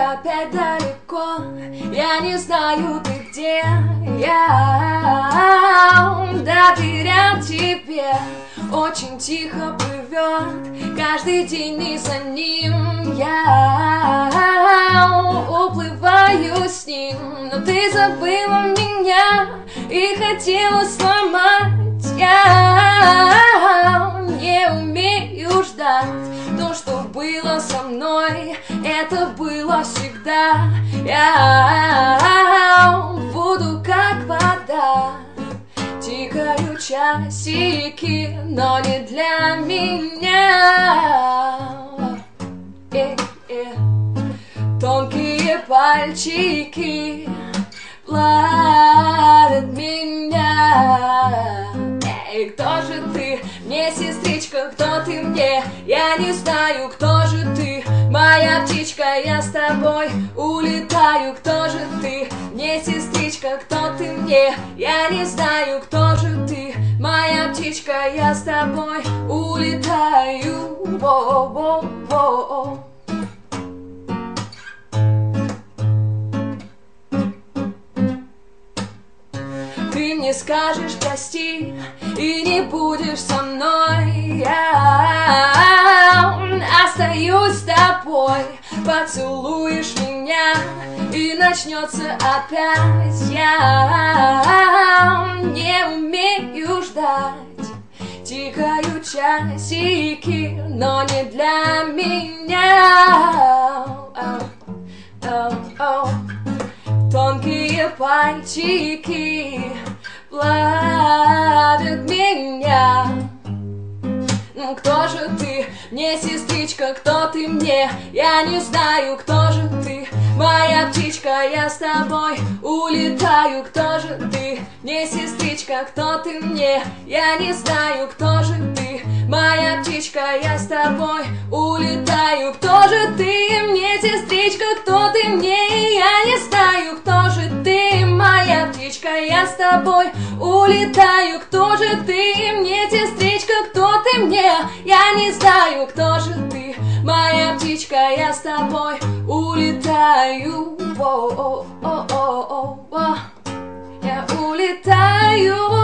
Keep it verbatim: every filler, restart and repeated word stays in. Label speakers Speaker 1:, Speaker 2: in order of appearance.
Speaker 1: опять далеко, я не знаю, ты где. Я доверял тебе, очень тихо плывет каждый день, и за ним я уплываю с ним. Но ты забыла меня и хотела сломать. Я не умею ждать. То, что было со мной, это было всегда. Я буду как вода, тикаю часики, но не для меня. э -э. Тонкие пальчики плавят меня. Эй, кто же ты? Мне сестричка, кто ты мне? Я не знаю, кто же ты? Моя птичка, я с тобой улетаю. Кто же ты? Мне сестричка, кто ты мне? Я не знаю, кто же ты? Моя птичка, я с тобой улетаю. Во-во-во. Ты мне скажешь прости и не будешь со мной. Я остаюсь с тобой, поцелуешь меня и начнется опять. Я не умею ждать, тикаю часики, но не для меня. Oh, oh, oh. Тонкие пальчики плавят меня. Ну, кто же ты? Мне сестричка, кто ты мне? Я не знаю, кто же ты? Моя птичка, я с тобой улетаю. Кто же ты? Мне сестричка, кто ты мне? Я не знаю, кто же ты? Моя птичка, я с тобой улетаю. Кто же ты? Мне сестричка, кто ты мне? Я не знаю, кто же ты? Моя птичка, я с тобой улетаю. Кто же ты? Мне сестричка, кто ты мне? Я не знаю, кто же ты? Моя птичка, я с тобой улетаю. О -о -о -о -о -о. Я улетаю.